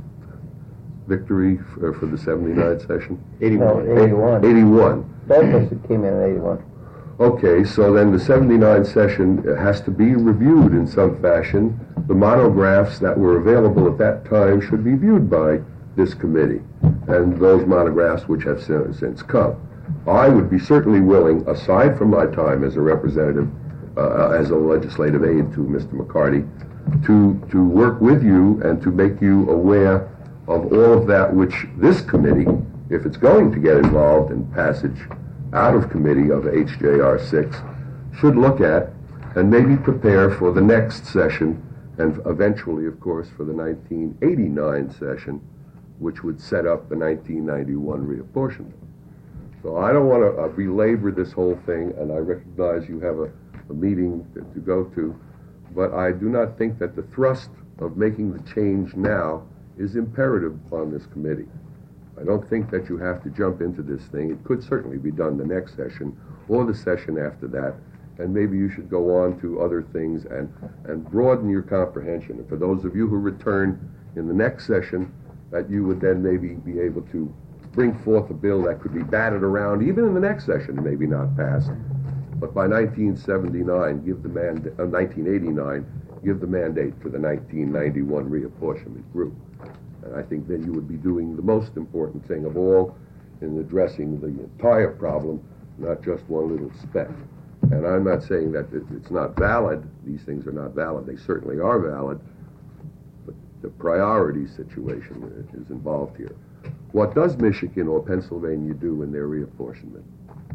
victory for, for the seventy-nine session? eighty-one. No, eighty-one. eighty-one. Both of us came in at eighty-one. Okay, so then the seventy-nine session has to be reviewed in some fashion. The monographs that were available at that time should be viewed by this committee, and those monographs which have since come. I would be certainly willing, aside from my time as a representative, uh, as a legislative aide to Mister McCarty, to, to work with you and to make you aware of all of that which this committee, if it's going to get involved in passage out of committee of H J R six, should look at and maybe prepare for the next session, and eventually, of course, for the nineteen eighty-nine session, which would set up the nineteen ninety-one reapportionment. So I don't want to uh, belabor this whole thing, and I recognize you have a, a meeting to, to go to, but I do not think that the thrust of making the change now is imperative upon this committee. I don't think that you have to jump into this thing. It could certainly be done the next session or the session after that, and maybe you should go on to other things and, and broaden your comprehension. And for those of you who return in the next session, that you would then maybe be able to bring forth a bill that could be batted around even in the next session and maybe not pass. But by nineteen seventy-nine, give the mand- uh, nineteen eighty-nine, give the mandate for the nineteen ninety-one reapportionment group. And I think then you would be doing the most important thing of all in addressing the entire problem, not just one little speck. And I'm not saying that it's not valid. These things are not valid. They certainly are valid. But the priority situation is involved here. What does Michigan or Pennsylvania do in their reapportionment?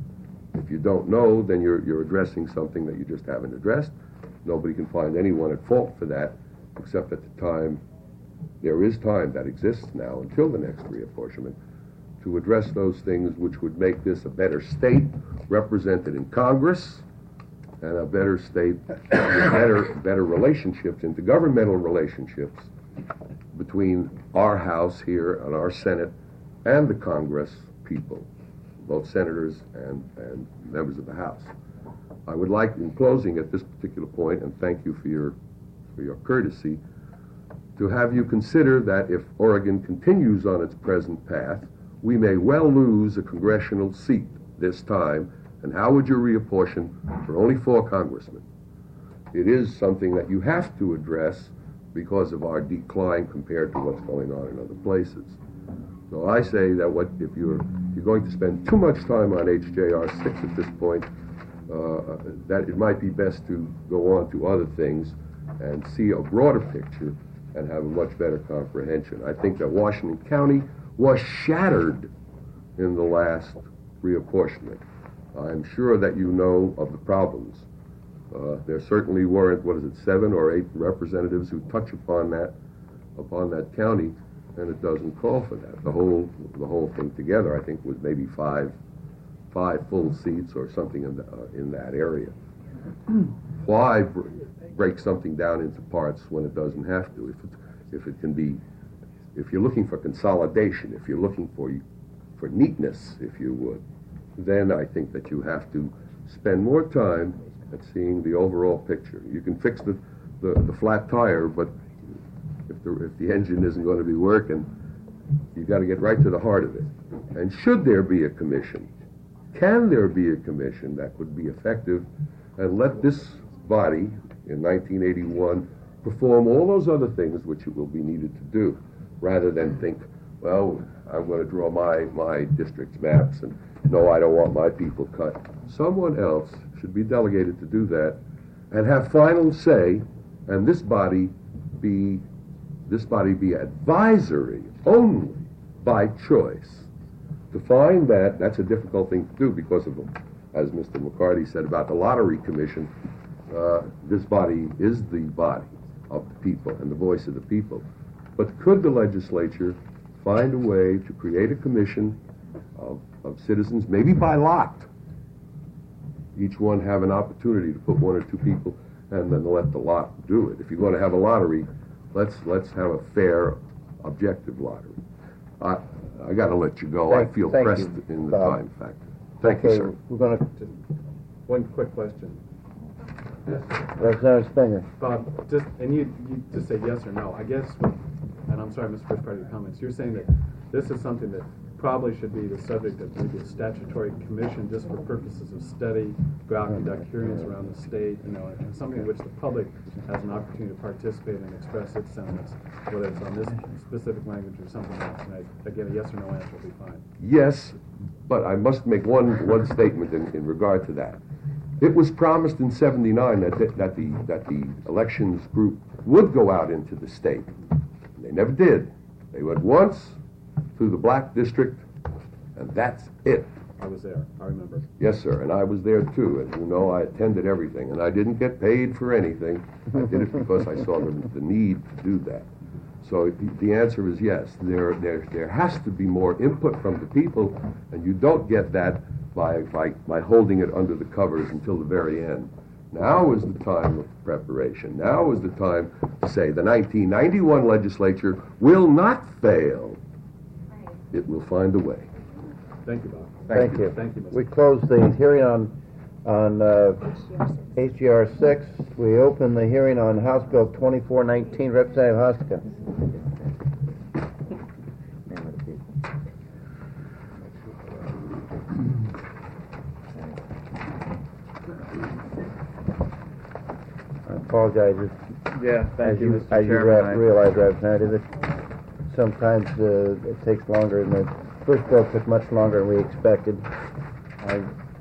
If you don't know, then you're, you're addressing something that you just haven't addressed. Nobody can find anyone at fault for that, except at the time there is time that exists now until the next reapportionment to address those things which would make this a better state represented in Congress and a better state with better, better relationships, intergovernmental relationships between our House here and our Senate and the Congress people, both senators and, and members of the House. I would like, in closing at this particular point, and thank you for your, for your courtesy, to have you consider that if Oregon continues on its present path, we may well lose a congressional seat this time, and how would you reapportion for only four congressmen? It is something that you have to address because of our decline compared to what's going on in other places. So I say that what if you're, you're going to spend too much time on H J R six at this point, uh, that it might be best to go on to other things and see a broader picture and have a much better comprehension. I think that Washington County was shattered in the last reapportionment. I'm sure that you know of the problems. Uh, there certainly weren't, what is it, seven or eight representatives who touch upon that, upon that county, and it doesn't call for that. The whole, the whole thing together, I think, was maybe five, five full seats or something in, the, uh, in that area. Why br- break something down into parts when it doesn't have to? If it, if it can be, if you're looking for consolidation, if you're looking for for neatness, if you would, then I think that you have to spend more time at seeing the overall picture. You can fix the, the, the flat tire, but if the, if the engine isn't going to be working, you've got to get right to the heart of it. And should there be a commission, can there be a commission that would be effective and let this body in nineteen eighty-one perform all those other things which it will be needed to do, rather than think, well, I'm going to draw my, my district's maps, and no, I don't want my people cut. Someone else should be delegated to do that and have final say, and this body be this body be advisory only by choice. To find that, that's a difficult thing to do because of, as Mister McCarty said about the Lottery Commission, uh, this body is the body of the people and the voice of the people. But could the legislature find a way to create a commission of, of citizens, maybe by lot, each one have an opportunity to put one or two people and then let the lot do it. If you're going to have a lottery, let's let's have a fair, objective lottery. I I got to let you go. Thank- I feel thank pressed you, in the Bob. time factor. Thank you, Okay, sir. we're going to, One quick question. Representative Spengler. Bob, just, and you, you just say yes or no. I guess, and I'm sorry, I missed the first part of your comments. You're saying that this is something that probably should be the subject of maybe a statutory commission just for purposes of study, go out and conduct hearings around the state, you know, and something in which the public has an opportunity to participate and express its sentiments, whether it's on this specific language or something else. And I, again, a yes or no answer will be fine. Yes, but I must make one one statement in, in regard to that. It was promised in seventy-nine that the, that the that the elections group would go out into the state. They never did. They went once through the black district, and that's it. I was there. I remember. Yes, sir, and I was there too. As you know, I attended everything, and I didn't get paid for anything. I did it because I saw the, the need to do that. So the, the answer is yes. There, there, there has to be more input from the people, and you don't get that by, by, by holding it under the covers until the very end. Now is the time of preparation. Now is the time to say the nineteen ninety-one legislature will not fail. It will find a way. Thank you, Bob. Thank you. Thank you, Mister We close the hearing on, on uh, H G R six. We open the hearing on House Bill twenty-four nineteen. Representative Hostka. I apologize. If, Yeah, thank as you, you, Mister as you Chairman. re- I- realize, Representative, that sometimes uh, it takes longer, and the first bill took much longer than we expected. I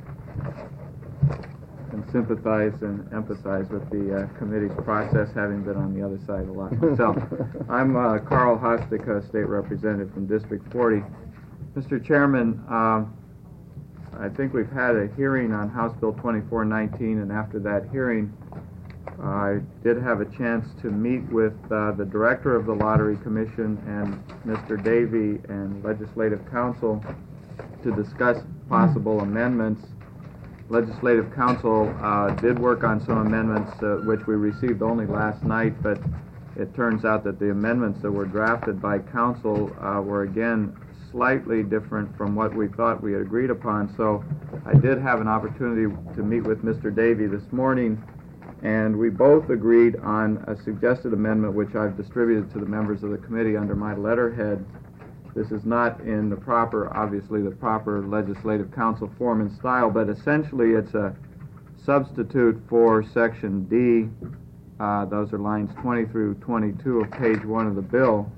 can sympathize and empathize with the uh, committee's process, having been on the other side a lot myself. I'm uh, Carl Hostika, State Representative from District forty. Mister Chairman, um, I think we've had a hearing on House Bill twenty-four nineteen, and after that hearing, I did have a chance to meet with uh, the director of the Lottery Commission and Mister Davey and Legislative Counsel to discuss possible amendments. Legislative Counsel uh, did work on some amendments uh, which we received only last night, but it turns out that the amendments that were drafted by Council uh, were again slightly different from what we thought we had agreed upon. So I did have an opportunity to meet with Mister Davey this morning, and we both agreed on a suggested amendment which I've distributed to the members of the committee under my letterhead. This is not in the proper, obviously the proper Legislative Counsel form and style, but essentially it's a substitute for Section D. Uh, those are lines twenty through twenty-two of page one of the bill.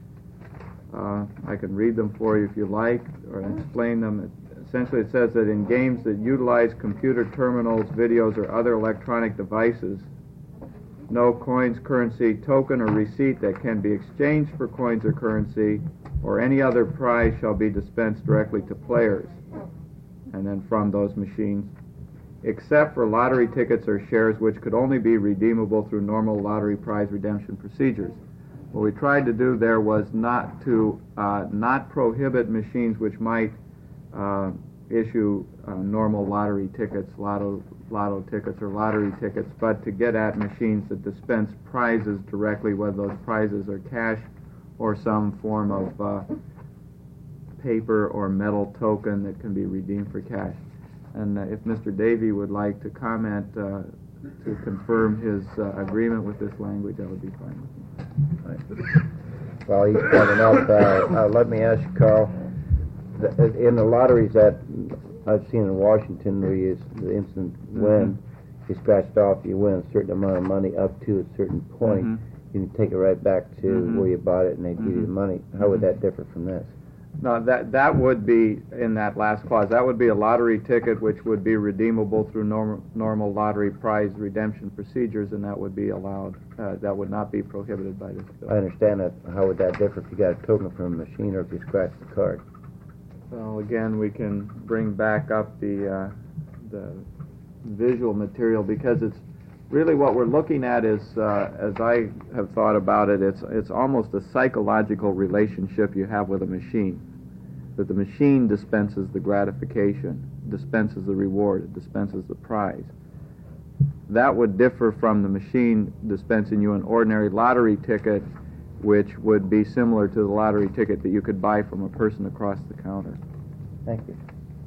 Uh, I can read them for you if you like, or explain them. Essentially, it says that in games that utilize computer terminals, videos, or other electronic devices, no coins, currency, token, or receipt that can be exchanged for coins or currency or any other prize shall be dispensed directly to players, and then from those machines, except for lottery tickets or shares which could only be redeemable through normal lottery prize redemption procedures. What we tried to do there was not to uh, not prohibit machines which might uh, issue uh, normal lottery tickets, lotto, lotto tickets or lottery tickets, but to get at machines that dispense prizes directly, whether those prizes are cash or some form of uh, paper or metal token that can be redeemed for cash. And uh, if Mister Davey would like to comment uh, to confirm his uh, agreement with this language, that would be fine with me. Well, he's coming up. Uh, uh, let me ask you, Carl. The, in the lotteries that I've seen in Washington, where you, the instant win, you scratched off, you win a certain amount of money up to a certain point. Mm-hmm. You can take it right back to Mm-hmm. where you bought it, and they give you the money. How would that differ from this? No, that that would be in that last clause. That would be a lottery ticket which would be redeemable through normal normal lottery prize redemption procedures, and that would be allowed. Uh, that would not be prohibited by this bill. I understand that. How would that differ if you got a token from a machine or if you scratched the card? Well, again, we can bring back up the uh, the visual material, because it's really what we're looking at is, uh, as I have thought about it, it's it's almost a psychological relationship you have with a machine. That the machine dispenses the gratification, dispenses the reward, it dispenses the prize. That would differ from the machine dispensing you an ordinary lottery ticket, which would be similar to the lottery ticket that you could buy from a person across the counter. Thank you.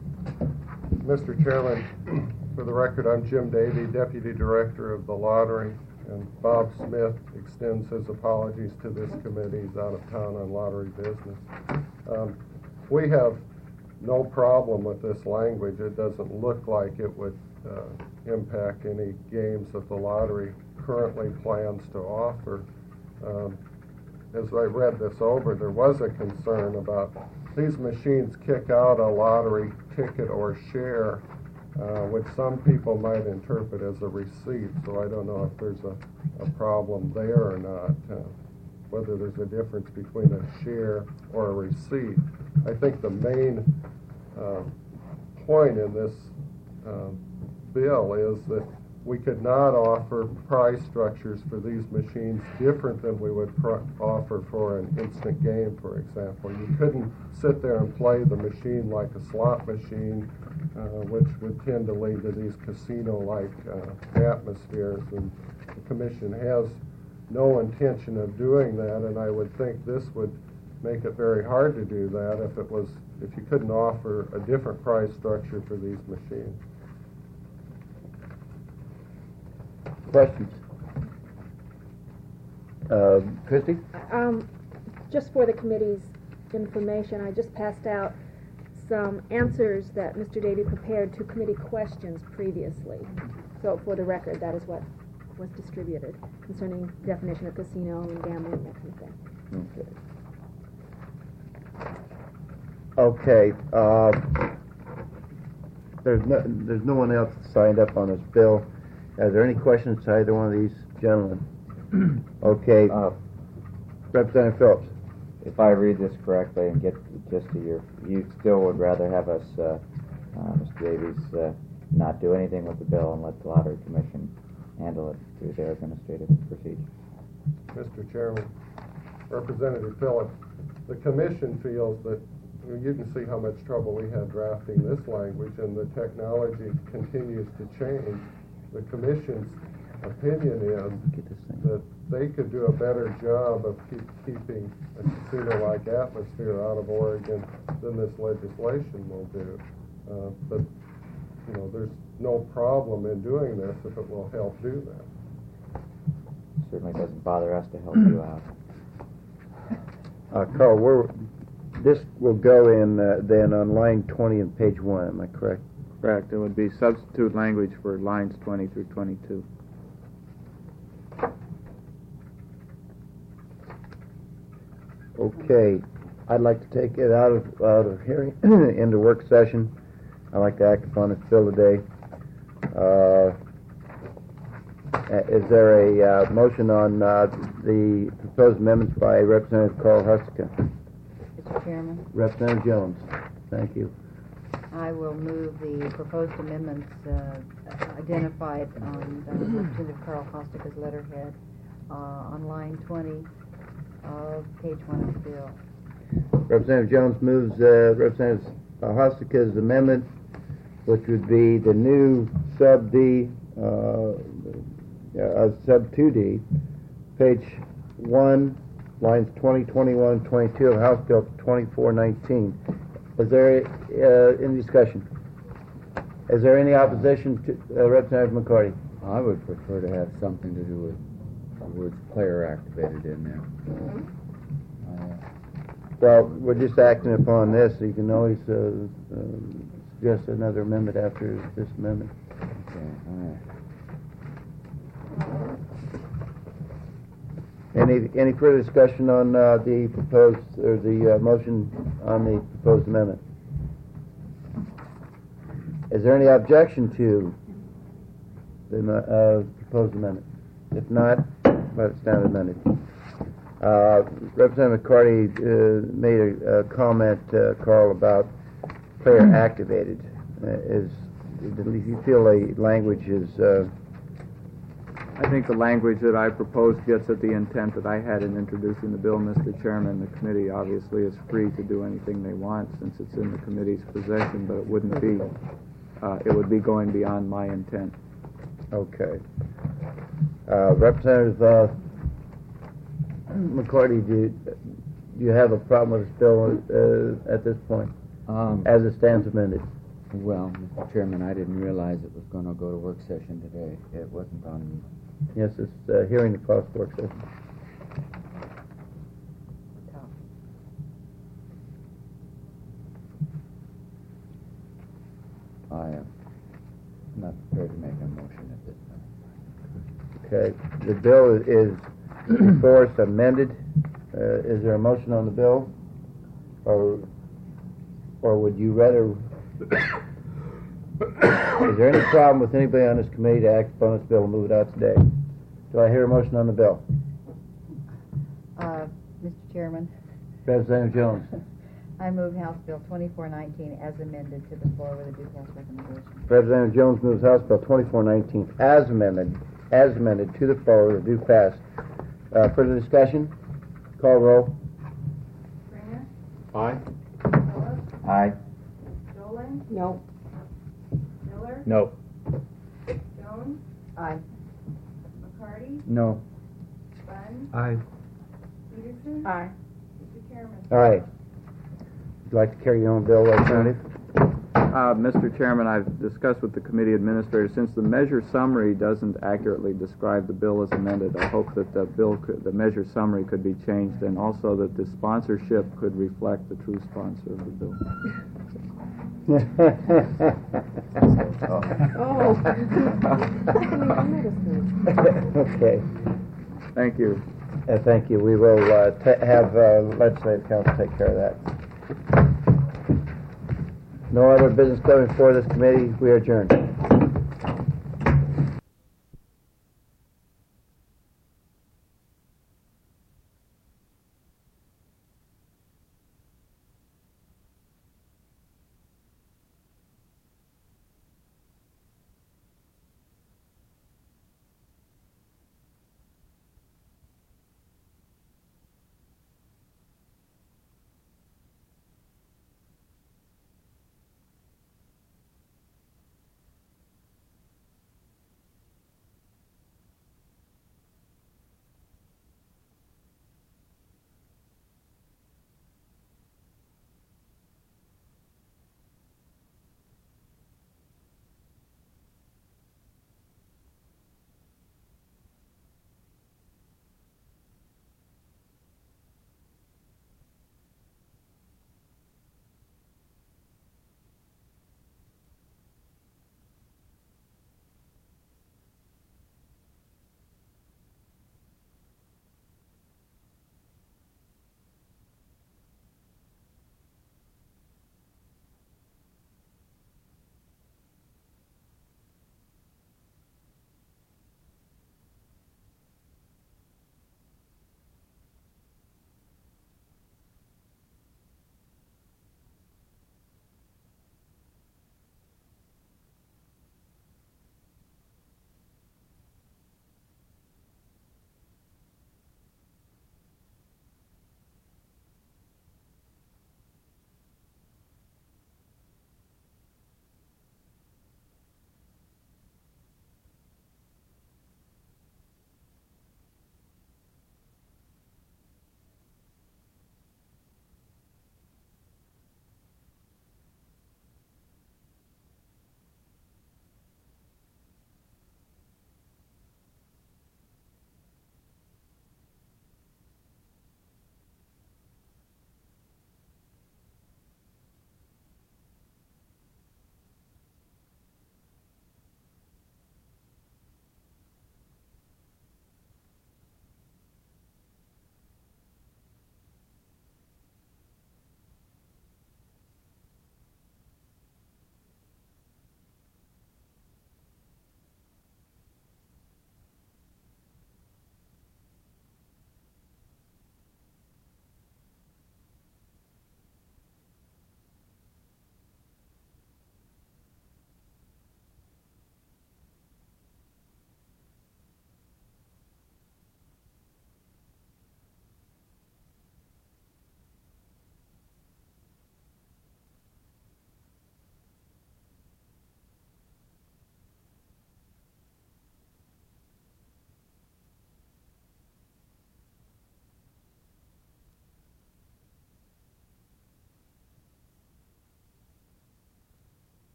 Mister Chairman, for the record, I'm Jim Davey, Deputy Director of the Lottery, and Bob Smith extends his apologies to this committee. He's out of town on lottery business. Um, we have no problem with this language. It doesn't look like it would uh, impact any games that the lottery currently plans to offer. Um, as I read this over, there was a concern about these machines kick out a lottery ticket or share, uh, which some people might interpret as a receipt, so I don't know if there's a, a problem there or not, uh, whether there's a difference between a share or a receipt. I think the main uh, point in this uh, bill is that we could not offer prize structures for these machines different than we would pr- offer for an instant game, for example. You couldn't sit there and play the machine like a slot machine, uh, which would tend to lead to these casino-like uh, atmospheres, and the Commission has no intention of doing that, and I would think this would make it very hard to do that if it was, if you couldn't offer a different prize structure for these machines. Questions? Uh, Christie? Um, just for the committee's information, I just passed out some answers that Mister Davey prepared to committee questions previously. So for the record, that is what was distributed concerning definition of casino and gambling and that kind of thing. Okay. Okay, uh, there's no, there's no one else signed up on this bill. Are there any questions to either one of these gentlemen? Okay, Uh, Representative Phillips. If I read this correctly and get just to your, you still would rather have us, uh, uh, Mister Davies, uh, not do anything with the bill and let the Lottery Commission handle it through their administrative procedure. Mister Chairman, Representative Phillips, the commission feels that you can see how much trouble we had drafting this language, and the technology continues to change. The commission's opinion is that they could do a better job of keep, keeping a casino-like atmosphere out of Oregon than this legislation will do. Uh, but, you know, there's no problem in doing this if it will help do that. Certainly doesn't bother us to help you out. Uh, Carl, we're, this will go in uh, then on line twenty and page one, am I correct? Correct. It would be substitute language for lines twenty through twenty-two. Okay, I'd like to take it out of, out of hearing into work session. I'd like to act upon this bill today. Uh, is there a uh, motion on uh, the proposed amendments by Representative Carl Hustica? Mister Chairman, Representative Jones, thank you. I will move the proposed amendments uh, identified on uh, Representative Carl Hostica's letterhead uh, on line twenty of page one of the bill. Representative Jones moves uh, Representative Hostica's amendment, which would be the new sub D, uh, uh, sub two D, page one, lines twenty, twenty-one, twenty-two of House Bill twenty-four nineteen. Is there uh, any discussion? Is there any opposition to uh, Representative McCarty? I would prefer to have something to do with the words player activated in there. Well, we're just acting upon this, so you can always uh, uh, suggest another amendment after this amendment. Okay, all right. Any any further discussion on uh, the proposed or the uh, motion on the proposed amendment? Is there any objection to the uh, proposed amendment? If not, let it stand amended. Uh, Representative McCarty uh, made a, a comment, uh, Carl, about player activated. Uh, is do you feel the language is? Uh, I think the language that I proposed gets at the intent that I had in introducing the bill, Mister Chairman. The committee obviously is free to do anything they want since it's in the committee's possession, but it wouldn't be. Uh, it would be going beyond my intent. Okay. Uh, Representative uh, McCarty, do you, do you have a problem with this bill uh, at this point, Um, as it stands amended? well, Mister Chairman, I didn't realize it was going to go to work session today. It wasn't on. Yes, it's uh, hearing the cost work session. I am not prepared to make a motion at this time. Okay. The bill is before us amended. Uh, is there a motion on the bill, or or would you rather? Is there any problem with anybody on this committee to act upon this bill and move it out today? Do I hear a motion on the bill? Uh, Mister Chairman, Representative Jones. I move House Bill twenty-four nineteen as amended to the floor with a due pass recommendation. Representative Jones moves House Bill twenty-four nineteen as amended, as amended to the floor with a due pass. Uh, further discussion? Call roll. Springer? Aye. Phillips? Aye. Dolan? No. Miller? No. Jones? Aye. McCarty? No. Bunn? Aye. Peterson? Aye. Mister Chairman? All right. Would you like to carry your own bill, Representative? Uh, Mister Chairman, I've discussed with the committee administrator, since the measure summary doesn't accurately describe the bill as amended, I hope that the bill, could, the measure summary could be changed, and also that the sponsorship could reflect the true sponsor of the bill. Oh. Okay. Thank you. Uh, thank you. We will uh, ta have uh, legislative council take care of that. No other business coming before this committee. We are adjourned.